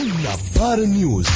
نبار نيوز.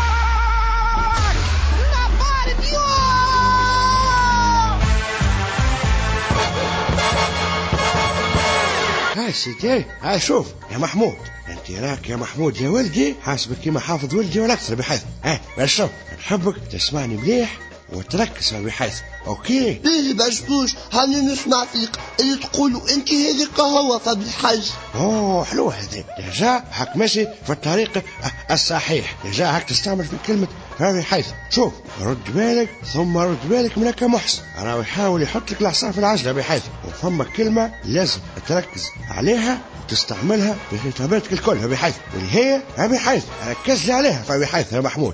هاي سيدي، هاي شوف يا محمود، انت راك يا محمود يا ولدي حاسبك كيما حافظ ولدي ولا اكثر، بحيث شوف نحبك تسمعني مليح وتركز بحيث اوكي. ليه بشبوش هاني نسمع فيك اللي تقولوا انت هذيك هو فبالحج. اوه حلو هذا، ديجا هاك ماشي في الطريق الصحيح، ديجا هاك تستعمل في كلمة بحيث. شوف رد بالك ثم رد بالك منك محسن، راهو يحاول يحط لك العصا في العجلة بحيث، وفما كلمة لازم تركز عليها وتستعملها في خطاباتك الكل بحيث، واللي هي بحيث ركز لي عليها فبحيث يا محمود.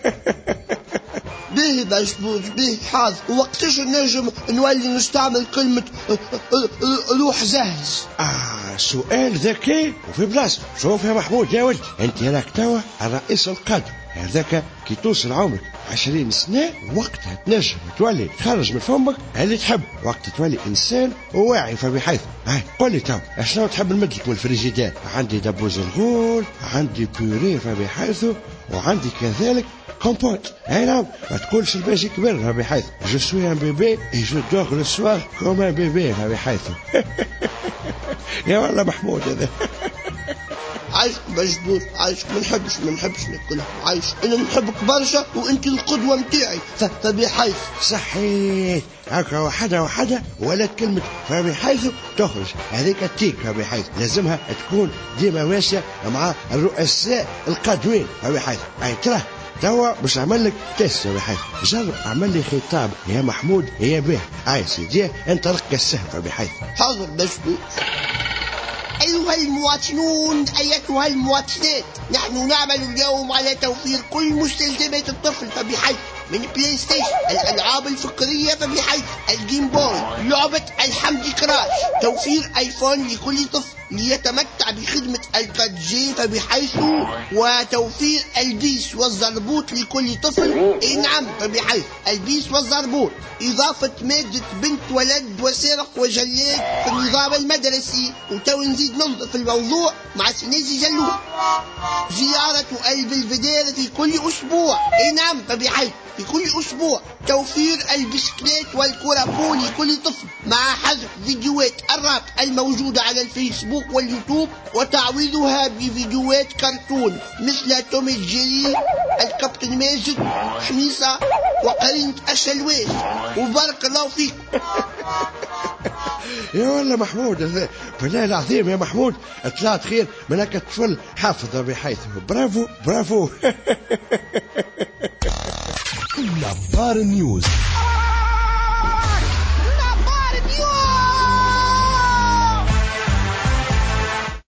بيه بشبوش بيه حاضر. وقتاش نجم نولي نستعمل كلمة روح زهز؟ سؤال ذكي وفي بلاصته. شوف يا محمود يا ولدي، انت راك توا الرئيس القادم، هذاك كي توصل عمرك 20 سنة وقتها تنجم تولي تخرج من فمك اللي تحب، وقت تولي إنسان واعي فبحيث. قل لي تو شنو تحب نمدلك من الفريجيدير؟ عندي دبوز الغول، عندي بيوري فبحيث، وعندي كذلك كومبوت. نعم، ما تقولش الباجي كبر بحيث جو سوي ان بيبي اي جو دوغ لو سوار كوم ان بيبي بحيث. يا والله محمود هذا. عايشك مجبور، عايشك ما نحبش ناكلها، عايش انا نحبك برشا وانت القدوة متاعي فبحيث. صحيح، هكا وحدة ولا كلمة فبحيث تخرج هذيك التيك فبحيث، لازمها تكون ديما ماشية مع الرؤساء القادمين فبحيث. ترى توا باش اعمل لك تيست بحيث، جرب اعمل لي خطاب يا محمود يا به. سيدي انت لك السهفة بحيث. حاضر مجبور. أيها المواطنون أيتها المواطنات، نحن نعمل اليوم على توفير كل مستلزمات الطفل فبحيث، من بلاي ستيشن، الألعاب الفقرية فبحيث، الجيم بوي، لعبة الحمدي كراش، توفير آيفون لكل طفل ليتمتع بخدمة البادجي فبحيث، وتوفير البيس والزربوط لكل طفل. نعم فبحيث البيس والزربوط، إضافة مادة بنت ولد وسرق وجلاد في النظام المدرسي. وتو نزيد ننظف الموضوع مع سنيزي جلود. زيارة البلفدير في كل أسبوع. نعم فبحيث في كل أسبوع. توفير البسكليت والكرة لكل طفل مع حذف فيديوهات الراب الموجودة على الفيسبوك واليوتيوب وتعويضها بفيديوهات كرتون مثل توم جيري، الكابتن ماجد، حميصة وقرينة الشلواش. وبارك الله فيك. يا والله محمود بالله العظيم يا محمود طلعت خير من هكا طفل حافظ بحيث. برافو برافو. نبار نيوز.